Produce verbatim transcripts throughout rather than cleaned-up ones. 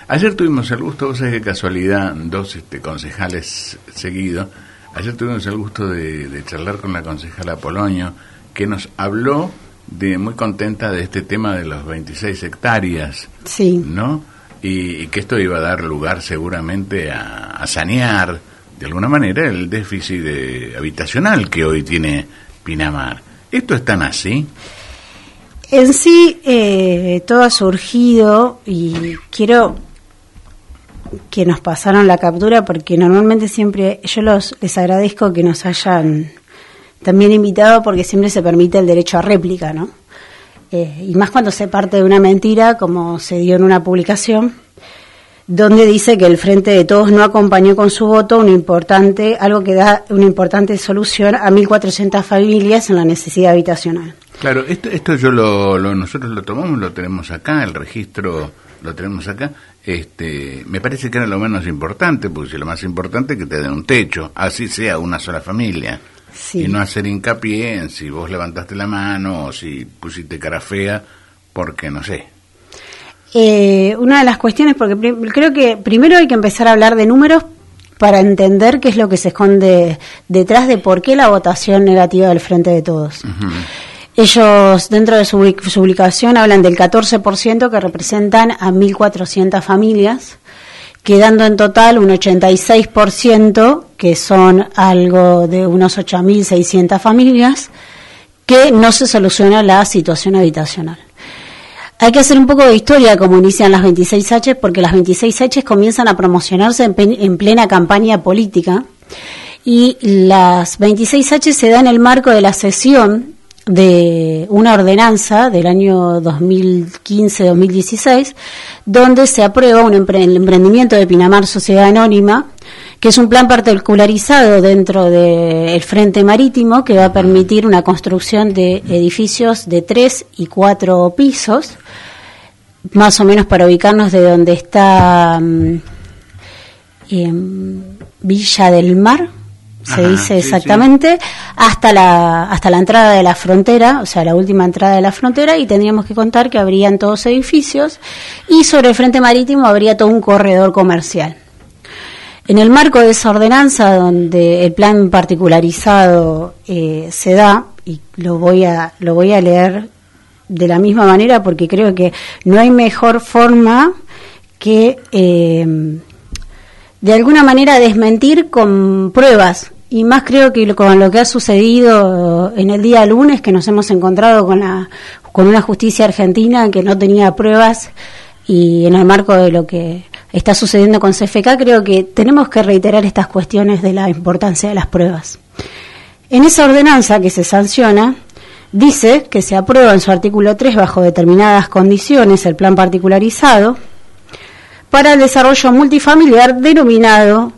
Ayer tuvimos el gusto, vos sabés qué casualidad, dos este, concejales seguidos, ayer tuvimos el gusto de, de charlar con la concejala Polonio, que nos habló de muy contenta de este tema de los veintiséis hectáreas, sí, ¿no? Y, y que esto iba a dar lugar seguramente a, a sanear de alguna manera el déficit de, habitacional que hoy tiene Pinamar. ¿Esto es tan así? En sí, eh, todo ha surgido, y quiero que nos pasaron la captura, porque normalmente siempre, yo los les agradezco que nos hayan también invitado, porque siempre se permite el derecho a réplica, ¿no? Eh, y más cuando se parte de una mentira, como se dio en una publicación, donde dice que el Frente de Todos no acompañó con su voto un importante, algo que da una importante solución a mil cuatrocientas familias en la necesidad habitacional. Claro, esto, esto yo lo, lo nosotros lo tomamos, lo tenemos acá, el registro lo tenemos acá. Este, me parece que era lo menos importante, porque si lo más importante es que te den un techo, así sea una sola familia. Sí. Y no hacer hincapié en si vos levantaste la mano o si pusiste cara fea, porque no sé. Eh, una de las cuestiones, porque pr- creo que primero hay que empezar a hablar de números para entender qué es lo que se esconde detrás de por qué la votación negativa del Frente de Todos. Uh-huh. Ellos, dentro de su, su publicación, hablan del catorce por ciento que representan a mil cuatrocientas familias, quedando en total un ochenta y seis por ciento, que son algo de unos ocho mil seiscientas familias, que no se soluciona la situación habitacional. Hay que hacer un poco de historia como inician las veintiséis H, porque las veintiséis H comienzan a promocionarse en, pe- en plena campaña política, y las veintiséis H se da en el marco de la sesión de una ordenanza del año dos mil quince dos mil dieciséis, donde se aprueba un empre- el emprendimiento de Pinamar Sociedad Anónima, que es un plan particularizado dentro del Frente Marítimo, que va a permitir una construcción de edificios de tres y cuatro pisos, más o menos para ubicarnos de donde está um, en Villa del Mar, se Ajá, dice exactamente, sí, sí. hasta la hasta la entrada de la frontera, o sea, la última entrada de la frontera, y tendríamos que contar que habrían todos edificios, y sobre el Frente Marítimo habría todo un corredor comercial. En el marco de esa ordenanza, donde el plan particularizado eh, se da, y lo voy a lo voy a leer de la misma manera, porque creo que no hay mejor forma que eh, de alguna manera desmentir con pruebas. Y más creo que con lo que ha sucedido en el día lunes, que nos hemos encontrado con la con una justicia argentina que no tenía pruebas, y en el marco de lo que está sucediendo con C F K, creo que tenemos que reiterar estas cuestiones de la importancia de las pruebas. En esa ordenanza que se sanciona, dice que se aprueba en su artículo tres, bajo determinadas condiciones, el plan particularizado para el desarrollo multifamiliar denominado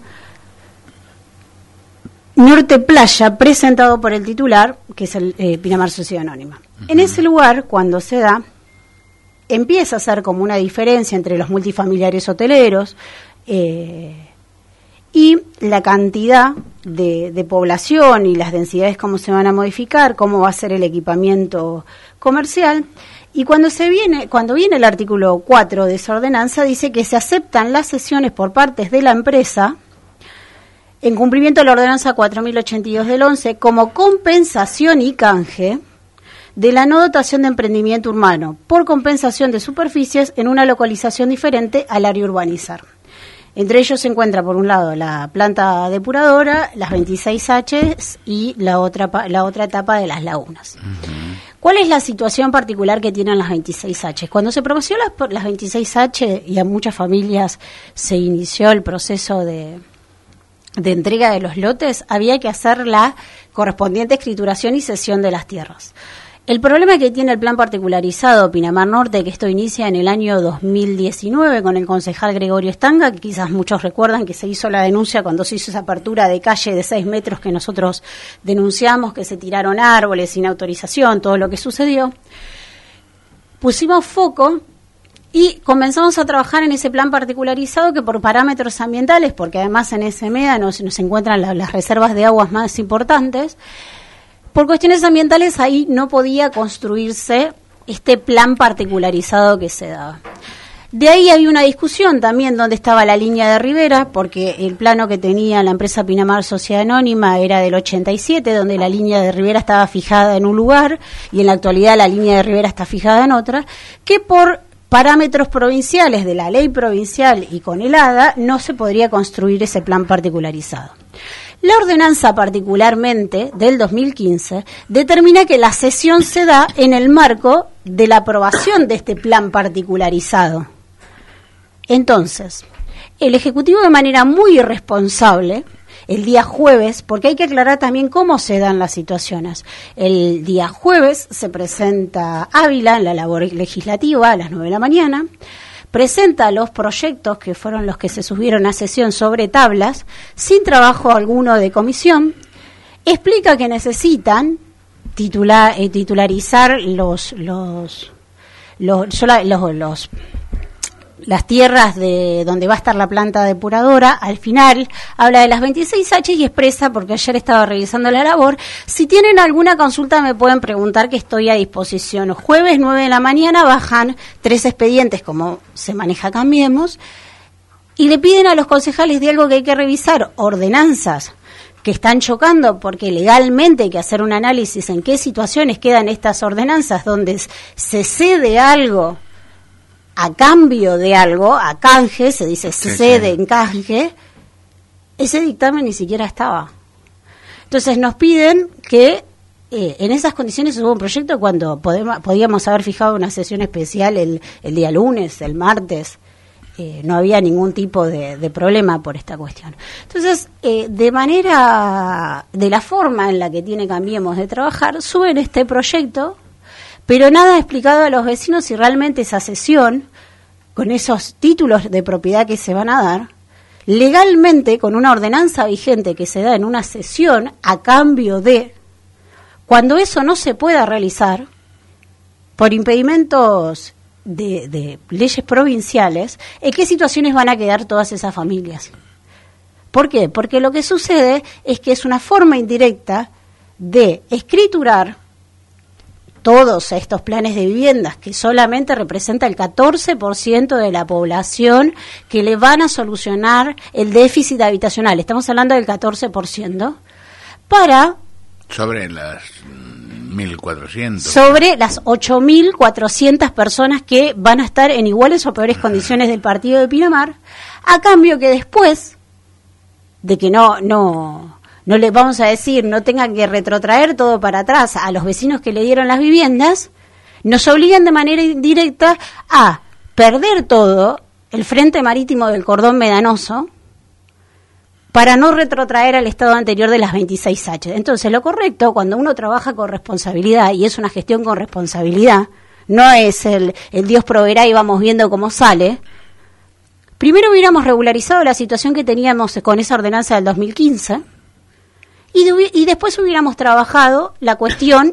Norte Playa, presentado por el titular, que es el eh, Pinamar Sociedad Anónima. Uh-huh. En ese lugar, cuando se da, empieza a ser como una diferencia entre los multifamiliares hoteleros eh, y la cantidad de, de población y las densidades, cómo se van a modificar, cómo va a ser el equipamiento comercial. Y cuando se viene, cuando viene el artículo cuatro de esa ordenanza, dice que se aceptan las cesiones por partes de la empresa en cumplimiento de la ordenanza cuatro mil ochenta y dos del once, como compensación y canje de la no dotación de emprendimiento urbano por compensación de superficies en una localización diferente al área urbanizar. Entre ellos se encuentra, por un lado, la planta depuradora, las veintiséis H y la otra la otra etapa de las lagunas. Uh-huh. ¿Cuál es la situación particular que tienen las veintiséis H? Cuando se promocionó las, las veintiséis H y a muchas familias se inició el proceso de de entrega de los lotes, había que hacer la correspondiente escrituración y cesión de las tierras. El problema que tiene el plan particularizado Pinamar Norte, que esto inicia en el año dos mil diecinueve con el concejal Gregorio Estanga, que quizás muchos recuerdan que se hizo la denuncia cuando se hizo esa apertura de calle de seis metros que nosotros denunciamos, que se tiraron árboles sin autorización, todo lo que sucedió. Pusimos foco y comenzamos a trabajar en ese plan particularizado, que por parámetros ambientales, porque además en ese MEDA nos, nos encuentran la, las reservas de aguas más importantes, por cuestiones ambientales ahí no podía construirse este plan particularizado que se daba. De ahí había una discusión también donde estaba la línea de Rivera, porque el plano que tenía la empresa Pinamar Sociedad Anónima era del ochenta y siete, donde la línea de Rivera estaba fijada en un lugar y en la actualidad la línea de Rivera está fijada en otra, que por parámetros provinciales de la ley provincial y con el A D A no se podría construir ese plan particularizado. La ordenanza particularmente del dos mil quince determina que la cesión se da en el marco de la aprobación de este plan particularizado. Entonces, el Ejecutivo de manera muy irresponsable, el día jueves, porque hay que aclarar también cómo se dan las situaciones, el día jueves se presenta Ávila en la labor legislativa a las nueve de la mañana, presenta los proyectos que fueron los que se subieron a sesión sobre tablas, sin trabajo alguno de comisión, explica que necesitan titular, eh, titularizar los los los, los, los las tierras de donde va a estar la planta depuradora. Al final habla de las veintiséis H y expresa, porque ayer estaba revisando la labor, si tienen alguna consulta me pueden preguntar, que estoy a disposición. Jueves nueve de la mañana bajan tres expedientes, como se maneja Cambiemos, y le piden a los concejales de algo que hay que revisar, ordenanzas que están chocando, porque legalmente hay que hacer un análisis en qué situaciones quedan estas ordenanzas donde se cede algo a cambio de algo, a canje, se dice se cede en canje. Ese dictamen ni siquiera estaba. Entonces nos piden que eh, en esas condiciones hubo un proyecto cuando podemos, podíamos haber fijado una sesión especial el, el día lunes, el martes. Eh, no había ningún tipo de, de problema por esta cuestión. Entonces, eh, de manera, de la forma en la que tiene Cambiemos de trabajar, suben este proyecto, pero nada explicado a los vecinos si realmente esa cesión, con esos títulos de propiedad que se van a dar, legalmente, con una ordenanza vigente que se da en una cesión a cambio de, cuando eso no se pueda realizar, por impedimentos de, de leyes provinciales, ¿en qué situaciones van a quedar todas esas familias? ¿Por qué? Porque lo que sucede es que es una forma indirecta de escriturar todos estos planes de viviendas, que solamente representa el catorce por ciento de la población, que le van a solucionar el déficit habitacional. Estamos hablando del catorce por ciento. Para... Sobre las mil cuatrocientas. Sobre las ocho mil cuatrocientas personas que van a estar en iguales o peores condiciones del partido de Pinamar, a cambio que después de que no... no no les vamos a decir, no tengan que retrotraer todo para atrás a los vecinos que le dieron las viviendas, nos obligan de manera indirecta a perder todo el frente marítimo del cordón medanoso para no retrotraer al estado anterior de las veintiséis H. Entonces, lo correcto, cuando uno trabaja con responsabilidad, y es una gestión con responsabilidad, no es el, el Dios proveerá y vamos viendo cómo sale, primero hubiéramos regularizado la situación que teníamos con esa ordenanza del dos mil quince, Y, de, y después hubiéramos trabajado la cuestión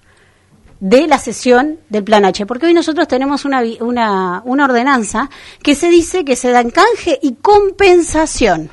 de la cesión del Plan H, porque hoy nosotros tenemos una, una, una ordenanza que se dice que se da en canje y compensación.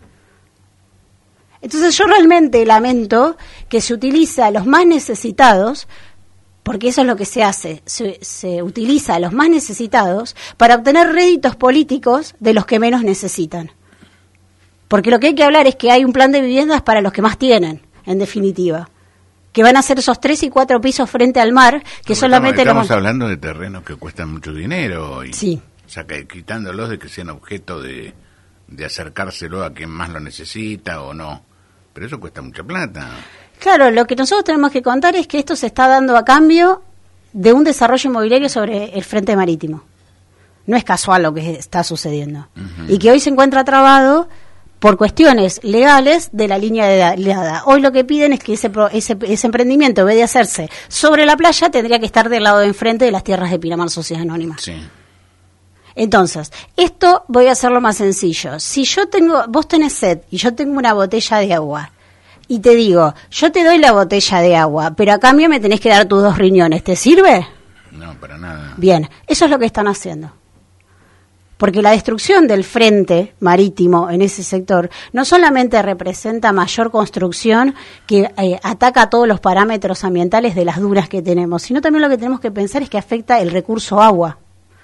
Entonces yo realmente lamento que se utilice a los más necesitados, porque eso es lo que se hace, se, se utiliza a los más necesitados para obtener réditos políticos de los que menos necesitan. Porque lo que hay que hablar es que hay un plan de viviendas para los que más tienen, en definitiva. Que van a ser esos tres y cuatro pisos frente al mar, que Como solamente... Estamos, estamos los... hablando de terrenos que cuestan mucho dinero. Y, sí. O sea, que, quitándolos de que sean objeto de, de acercárselo a quien más lo necesita o no. Pero eso cuesta mucha plata. Claro, lo que nosotros tenemos que contar es que esto se está dando a cambio de un desarrollo inmobiliario sobre el frente marítimo. No es casual lo que está sucediendo. Uh-huh. Y que hoy se encuentra trabado por cuestiones legales de la línea de A D A. Hoy lo que piden es que ese, ese, ese emprendimiento, en vez de hacerse sobre la playa, tendría que estar del lado de enfrente de las tierras de Pinamar Sociedad Anónima. Sí. Entonces, esto voy a hacerlo más sencillo. Si yo tengo, vos tenés sed y yo tengo una botella de agua y te digo, yo te doy la botella de agua, pero a cambio me tenés que dar tus dos riñones, ¿te sirve? No, para nada. Bien, eso es lo que están haciendo. Porque la destrucción del frente marítimo en ese sector no solamente representa mayor construcción que eh, ataca todos los parámetros ambientales de las dunas que tenemos, sino también lo que tenemos que pensar es que afecta el recurso agua,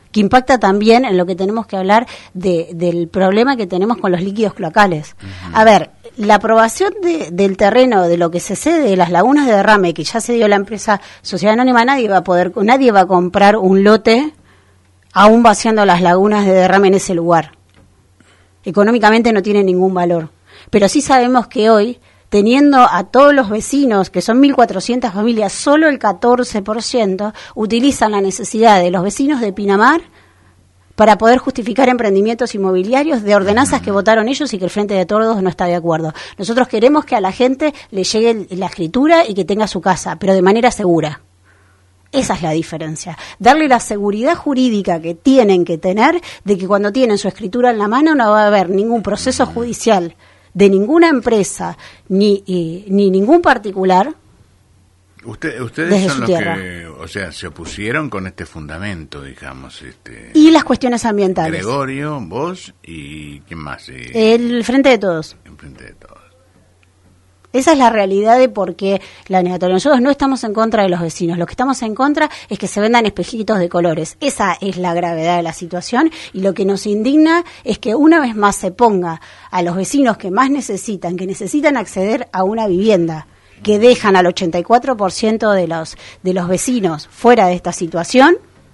que impacta también en lo que tenemos que hablar de, del problema que tenemos con los líquidos cloacales. Uh-huh. A ver, la aprobación de, del terreno, de lo que se cede de las lagunas de derrame, que ya se dio la empresa Sociedad Anónima, nadie va a poder, nadie va a comprar un lote aún vaciando las lagunas de derrame en ese lugar. Económicamente no tiene ningún valor. Pero sí sabemos que hoy, teniendo a todos los vecinos, que son mil cuatrocientas familias, solo el catorce por ciento utilizan la necesidad de los vecinos de Pinamar para poder justificar emprendimientos inmobiliarios de ordenanzas que votaron ellos y que el Frente de Todos no está de acuerdo. Nosotros queremos que a la gente le llegue la escritura y que tenga su casa, pero de manera segura. Esa es la diferencia. Darle la seguridad jurídica que tienen que tener de que cuando tienen su escritura en la mano no va a haber ningún proceso judicial de ninguna empresa ni, y, ni ningún particular. Usted, ustedes son los tierra. que, o sea, se opusieron con este fundamento, digamos. Este, y las cuestiones ambientales. Gregorio, vos y ¿quién más? Eh, el Frente de Todos. El Frente de Todos. Esa es la realidad de por qué la negatoria. Nosotros no estamos en contra de los vecinos. Lo que estamos en contra es que se vendan espejitos de colores. Esa es la gravedad de la situación y lo que nos indigna es que una vez más se ponga a los vecinos que más necesitan, que necesitan acceder a una vivienda, que dejan al ochenta y cuatro por ciento de los, de los vecinos fuera de esta situación,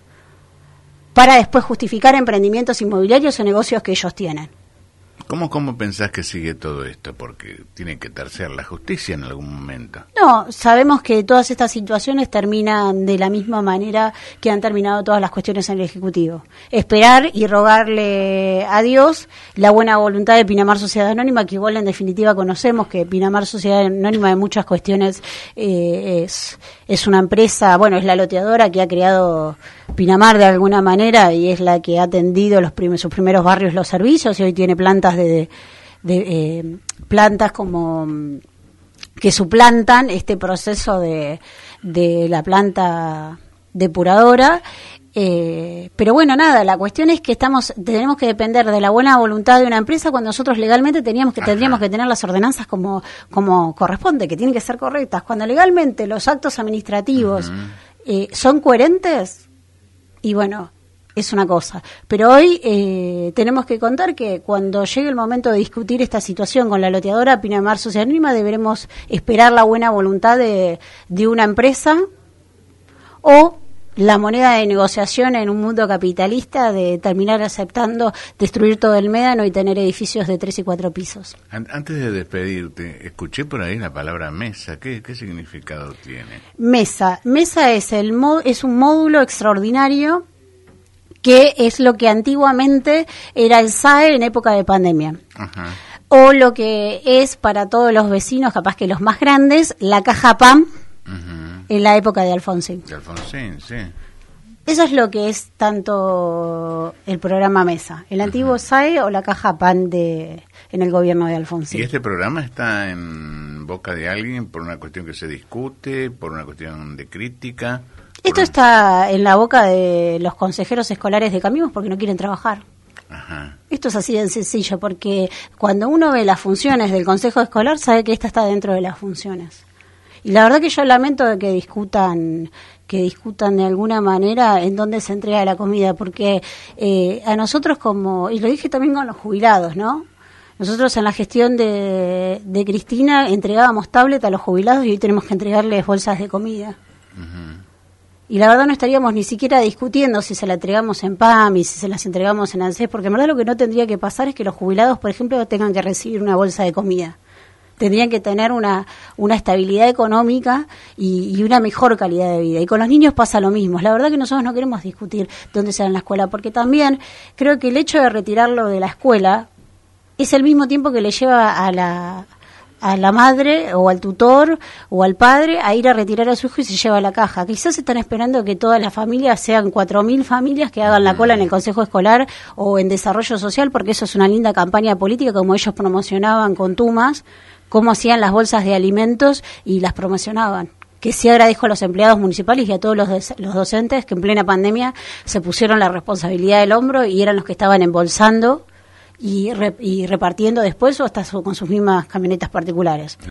para después justificar emprendimientos inmobiliarios o negocios que ellos tienen. ¿Cómo, ¿Cómo pensás que sigue todo esto? Porque tiene que terciar la justicia en algún momento. No, sabemos que todas estas situaciones terminan de la misma manera que han terminado todas las cuestiones en el Ejecutivo. Esperar y rogarle a Dios la buena voluntad de Pinamar Sociedad Anónima, que igual en definitiva conocemos que Pinamar Sociedad Anónima en muchas cuestiones eh, es, es una empresa, bueno, es la loteadora que ha creado Pinamar de alguna manera y es la que ha atendido los prim- sus primeros barrios los servicios y hoy tiene plantas de, de, de eh, plantas como que suplantan este proceso de, de la planta depuradora. Eh, pero bueno, nada, la cuestión es que estamos tenemos que depender de la buena voluntad de una empresa cuando nosotros legalmente teníamos que tendríamos que tener las ordenanzas como como corresponde, que tienen que ser correctas. Cuando legalmente los actos administrativos uh-huh. eh, son coherentes, y bueno, es una cosa. Pero hoy eh, tenemos que contar que cuando llegue el momento de discutir esta situación con la loteadora Pinamar Sociedad Anónima, deberemos esperar la buena voluntad de, de una empresa o la moneda de negociación en un mundo capitalista de terminar aceptando destruir todo el médano y tener edificios de tres y cuatro pisos. Antes de despedirte, escuché por ahí la palabra mesa. ¿Qué, qué significado tiene? Mesa. Mesa es, el mo- es un módulo extraordinario que es lo que antiguamente era el S A E en época de pandemia. Ajá. O lo que es para todos los vecinos, capaz que los más grandes, la caja P A M. Uh-huh. En la época de Alfonsín. De Alfonsín, sí. Eso es lo que es tanto el programa Mesa, el antiguo uh-huh. S A E o la caja P A M de, en el gobierno de Alfonsín. ¿Y este programa está en boca de alguien por una cuestión que se discute, por una cuestión de crítica? Esto un... está en la boca de los consejeros escolares de Cambiemos porque no quieren trabajar. Ajá. Esto es así de sencillo, porque cuando uno ve las funciones del consejo escolar sabe que esta está dentro de las funciones. Y la verdad que yo lamento de que discutan que discutan de alguna manera en dónde se entrega la comida, porque eh, a nosotros como, y lo dije también con los jubilados, ¿no? Nosotros en la gestión de, de Cristina entregábamos tablet a los jubilados y hoy tenemos que entregarles bolsas de comida. Uh-huh. Y la verdad no estaríamos ni siquiera discutiendo si se la entregamos en P A M y si se las entregamos en ANSES, porque en verdad lo que no tendría que pasar es que los jubilados, por ejemplo, tengan que recibir una bolsa de comida. Tendrían que tener una, una estabilidad económica y, y una mejor calidad de vida. Y con los niños pasa lo mismo. La verdad que nosotros no queremos discutir dónde será en la escuela, porque también creo que el hecho de retirarlo de la escuela es el mismo tiempo que le lleva a la, a la madre o al tutor o al padre a ir a retirar a su hijo y se lleva a la caja. Quizás están esperando que todas las familias sean cuatro mil familias que hagan la cola en el consejo escolar o en desarrollo social, porque eso es una linda campaña política, como ellos promocionaban con Tumas, cómo hacían las bolsas de alimentos y las promocionaban. Que sí agradezco a los empleados municipales y a todos los, de, los docentes que en plena pandemia se pusieron la responsabilidad del hombro y eran los que estaban embolsando y, re, y repartiendo después o hasta su, con sus mismas camionetas particulares.